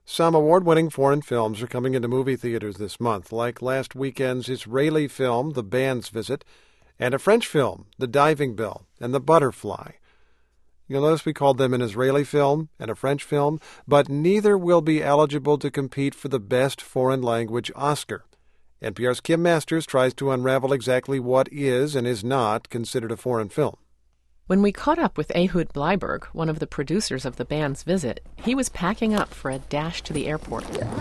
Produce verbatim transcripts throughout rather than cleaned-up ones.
Some award-winning foreign films are coming into movie theaters this month, like last weekend's Israeli film, The Band's Visit, and a French film, The Diving Bell and The Butterfly. You'll notice we called them an Israeli film and a French film, but neither will be eligible to compete for the Best Foreign Language Oscar. N P R's Kim Masters tries to unravel exactly what is and is not considered a foreign film. When we caught up with Ehud Bleiberg, one of the producers of The Band's Visit, he was packing up for a dash to the airport.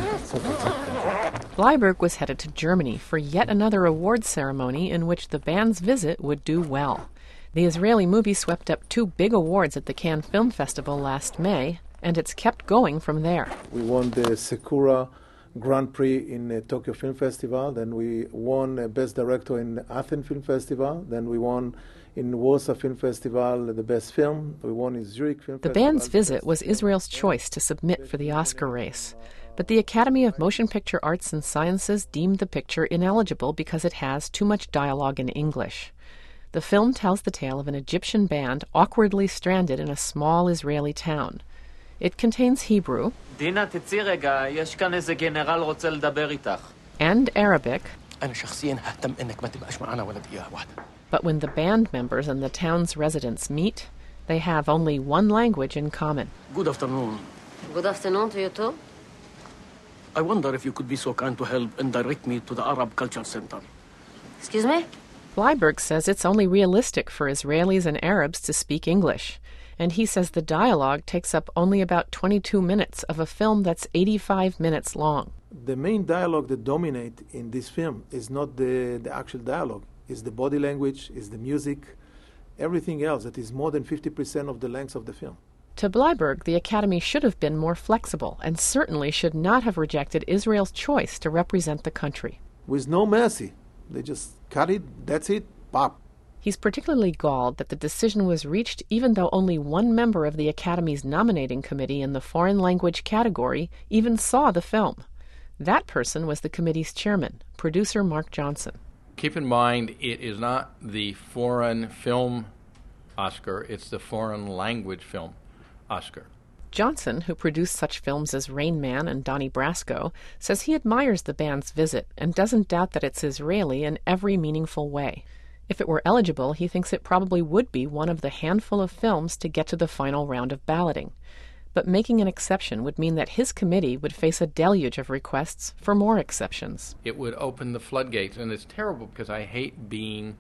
Bleiberg was headed to Germany for yet another awards ceremony in which The Band's Visit would do well. The Israeli movie swept up two big awards at the Cannes Film Festival last May, and it's kept going from there. We won the Sakura Grand Prix in the Tokyo Film Festival, then we won Best Director in the Athens Film Festival, then we won in Warsaw Film Festival the Best Film, we won in Zurich Film The Festival. The Band's Visit was Israel's choice to submit for the Oscar race, but the Academy of Motion Picture Arts and Sciences deemed the picture ineligible because it has too much dialogue in English. The film tells the tale of an Egyptian band awkwardly stranded in a small Israeli town. It contains Hebrew דינה, תצאי רגע, יש כאן איזה גנרל רוצה לדבר איתך. And Arabic, أنا شخصياً ههتم إنك ما تبقاش معنا ولا دقيقة واحدة. But when the band members and the town's residents meet, they have only one language in common. Good afternoon. Good afternoon to you too. I wonder if you could be so kind to help and direct me to the Arab Culture Center. Excuse me? Bleiberg says it's only realistic for Israelis and Arabs to speak English, and he says the dialogue takes up only about twenty-two minutes of a film that's eighty-five minutes long. The main dialogue that dominates in this film is not the, the actual dialogue, it's the body language, it's the music, everything else that is more than fifty percent of the length of the film. To Bleiberg, the Academy should have been more flexible and certainly should not have rejected Israel's choice to represent the country. With no mercy. They just cut it, that's it, pop. He's particularly galled that the decision was reached even though only one member of the Academy's nominating committee in the foreign language category even saw the film. That person was the committee's chairman, producer Mark Johnson. Keep in mind, it is not the foreign film Oscar, it's the foreign language film Oscar. Johnson, who produced such films as Rain Man and Donnie Brasco, says he admires The Band's Visit and doesn't doubt that it's Israeli in every meaningful way. If it were eligible, he thinks it probably would be one of the handful of films to get to the final round of balloting. But making an exception would mean that his committee would face a deluge of requests for more exceptions. It would open the floodgates, and it's terrible because I hate being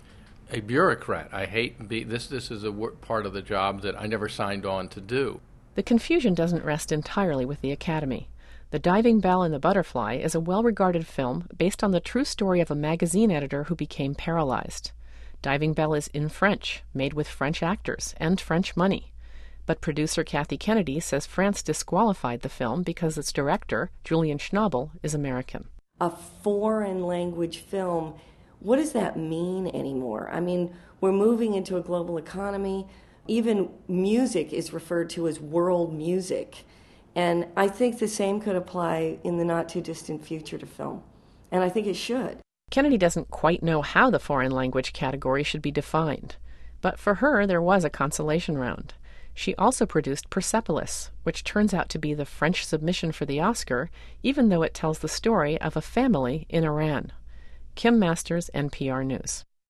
a bureaucrat. I hate be this. This is a work, part of the job that I never signed on to do. The confusion doesn't rest entirely with the Academy. The Diving Bell and the Butterfly is a well-regarded film based on the true story of a magazine editor who became paralyzed. Diving Bell is in French, made with French actors and French money. But producer Kathy Kennedy says France disqualified the film because its director, Julian Schnabel, is American. A foreign language film, what does that mean anymore? I mean, we're moving into a global economy. Even music is referred to as world music. And I think the same could apply in the not-too-distant future to film. And I think it should. Kennedy doesn't quite know how the foreign language category should be defined. But for her, there was a consolation round. She also produced Persepolis, which turns out to be the French submission for the Oscar, even though it tells the story of a family in Iran. Kim Masters, N P R News.